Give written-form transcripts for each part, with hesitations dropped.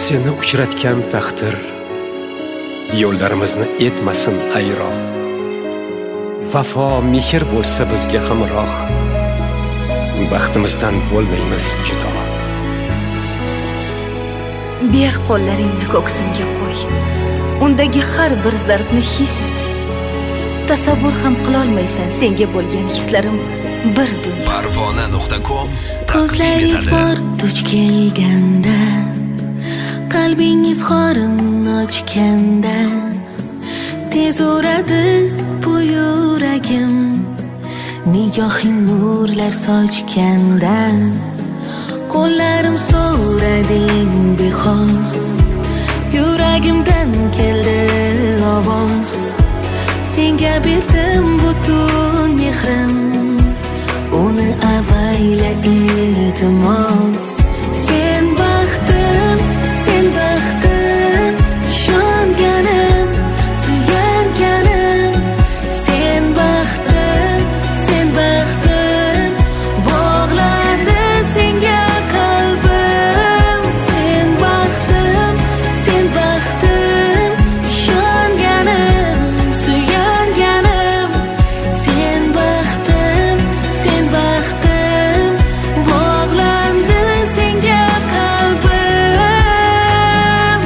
Seni uchratgan taqdir yo'llarimizni etmasin ayro. Vafo mehr bo'lsa bizga hamroh, baxtimizdan bo'lmaymiz judo. Ber qo'llaringni ko'ksimga qo'y, undagi har bir zarbni his et. Tasavvur ham qilolmaysan senga bo'lgan hislarim bir dunyo. Parvona.com Ko'zlaring bor duch kelganda, qalbingiz qorin ochganda, tez uradi bu yuragim, nigohing nurlar sochganda. Qo'llarim so'rading bexos, yuragimdan keldi ovoz. Senga berdim butun mehrim, uni avayla iltimos. Sen baxtim, ishonganim, suyanganim. Sen baxtim, bog'landi senga qalbim. Sen baxtim, ishonganim, suyanganim. Sen baxtim, bog'landi senga qalbim.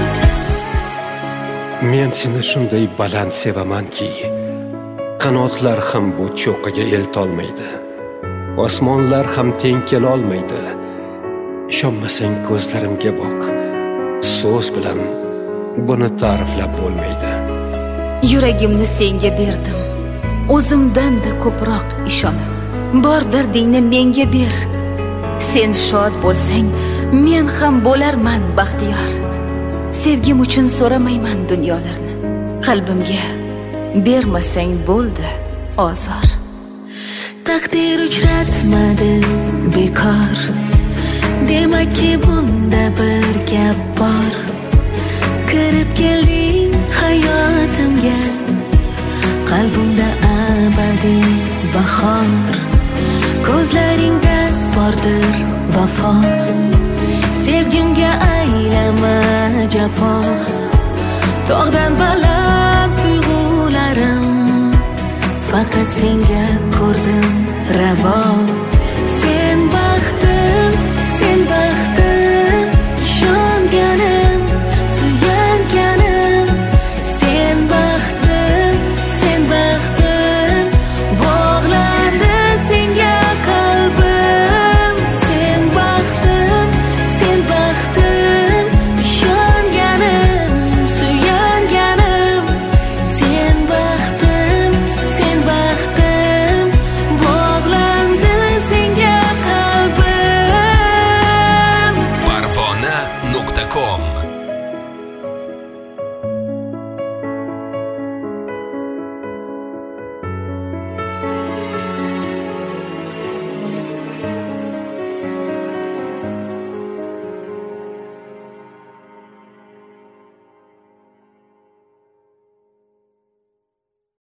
Men seni shunday baland sevamanki, qanotlar ham bu cho'qqiga eltolmaydi, osmonlar ham teng kelolmaydi. Ishonmasang ko'zlarimga boq, so'z bilan buni ta'riflab bo'lmaydi. Yuragimni senga berdim, o'zimdan-da ko'proq ishonib. Bor dardingni menga ber. Sen shod bo'lsang, men ham bo'larman baxtiyor. Sevgim uchun so'ramayman dunyolarni. Qalbimga bermasang bo'ldi ozor. Taqdir uchratmadi bekor, demakki bunda bir gap bor. Kirib kelding hayotimga, qalbimda abadiy bahor. Ko'zlaringda bordir vafo, sevgimga aylama jafo. Tog'dan baland tuyg'ularim, faqat senga ko'rdim ravo.